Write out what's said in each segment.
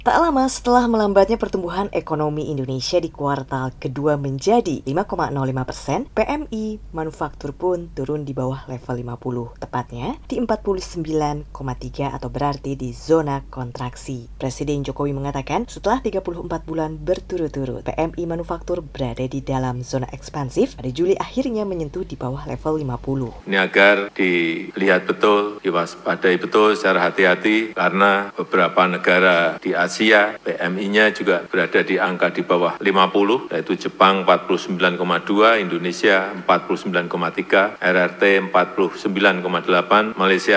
Tak lama setelah melambatnya pertumbuhan ekonomi Indonesia di kuartal kedua menjadi 5,05%, PMI manufaktur pun turun di bawah level 50, tepatnya di 49,3 atau berarti di zona kontraksi. Presiden Jokowi mengatakan setelah 34 bulan berturut-turut, PMI manufaktur berada di dalam zona ekspansif, pada Juli akhirnya menyentuh di bawah level 50. Ini agar dilihat betul, diwaspadai betul secara hati-hati, karena beberapa negara di Asia, PMI-nya juga berada di angka di bawah 50, yaitu Jepang 49,2, Indonesia 49,3, RRT 49,8, Malaysia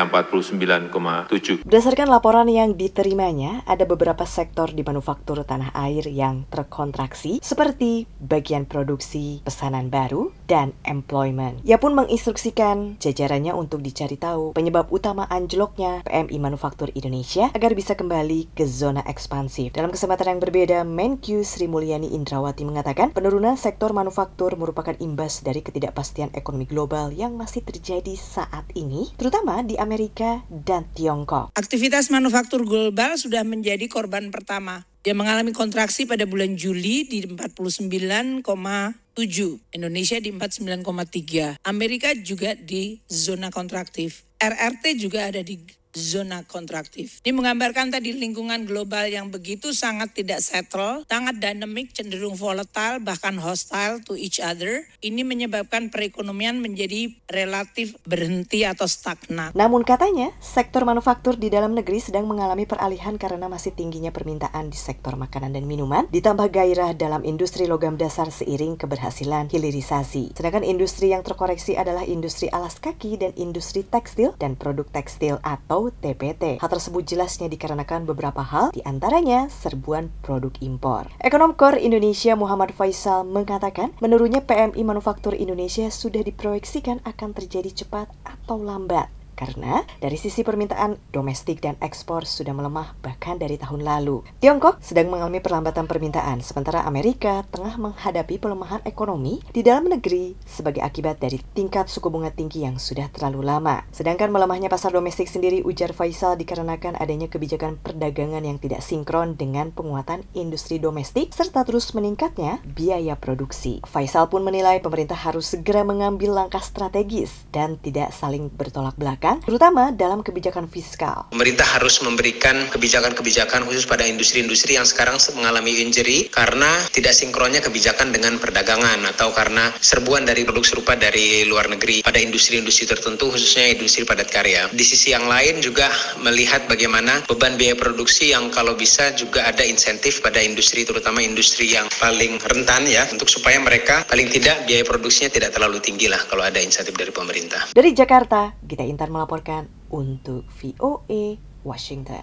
49,7. Berdasarkan laporan yang diterimanya, ada beberapa sektor di manufaktur tanah air yang terkontraksi, seperti bagian produksi, pesanan baru, dan employment. Ia pun menginstruksikan jajarannya untuk dicari tahu penyebab utama anjloknya PMI Manufaktur Indonesia agar bisa kembali ke zona ekspansif. Dalam kesempatan yang berbeda, Menkyu Sri Mulyani Indrawati mengatakan penurunan sektor manufaktur merupakan imbas dari ketidakpastian ekonomi global yang masih terjadi saat ini, terutama di Amerika dan Tiongkok. Aktivitas manufaktur global sudah menjadi korban pertama. Dia mengalami kontraksi pada bulan Juli di 49,7, Indonesia di 49,3, Amerika juga di zona kontraktif, RRT juga ada di zona kontraktif. Ini menggambarkan tadi lingkungan global yang begitu sangat tidak settle, sangat dynamic, cenderung volatile, bahkan hostile to each other. Ini menyebabkan perekonomian menjadi relatif berhenti atau stagnan. Namun katanya, sektor manufaktur di dalam negeri sedang mengalami peralihan karena masih tingginya permintaan di sektor makanan dan minuman, ditambah gairah dalam industri logam dasar seiring keberhasilan hilirisasi. Sedangkan industri yang terkoreksi adalah industri alas kaki dan industri tekstil dan produk tekstil atau TPT. Hal tersebut jelasnya dikarenakan beberapa hal, diantaranya serbuan produk impor. Ekonom Core Indonesia Muhammad Faisal mengatakan menurunnya PMI Manufaktur Indonesia sudah diproyeksikan akan terjadi cepat atau lambat. Karena dari sisi permintaan domestik dan ekspor sudah melemah bahkan dari tahun lalu. Tiongkok sedang mengalami perlambatan permintaan, sementara Amerika tengah menghadapi pelemahan ekonomi di dalam negeri sebagai akibat dari tingkat suku bunga tinggi yang sudah terlalu lama. Sedangkan melemahnya pasar domestik sendiri, ujar Faisal, dikarenakan adanya kebijakan perdagangan yang tidak sinkron dengan penguatan industri domestik serta terus meningkatnya biaya produksi. Faisal pun menilai pemerintah harus segera mengambil langkah strategis dan tidak saling bertolak belakang, terutama dalam kebijakan fiskal. Pemerintah harus memberikan kebijakan-kebijakan khusus pada industri-industri yang sekarang mengalami injury karena tidak sinkronnya kebijakan dengan perdagangan atau karena serbuan dari produk serupa dari luar negeri pada industri-industri tertentu, khususnya industri padat karya. Di sisi yang lain juga melihat bagaimana beban biaya produksi yang kalau bisa juga ada insentif pada industri, terutama industri yang paling rentan ya, untuk supaya mereka paling tidak biaya produksinya tidak terlalu tinggi lah kalau ada insentif dari pemerintah. Dari Jakarta, Gita Intan melaporkan untuk VOA Washington.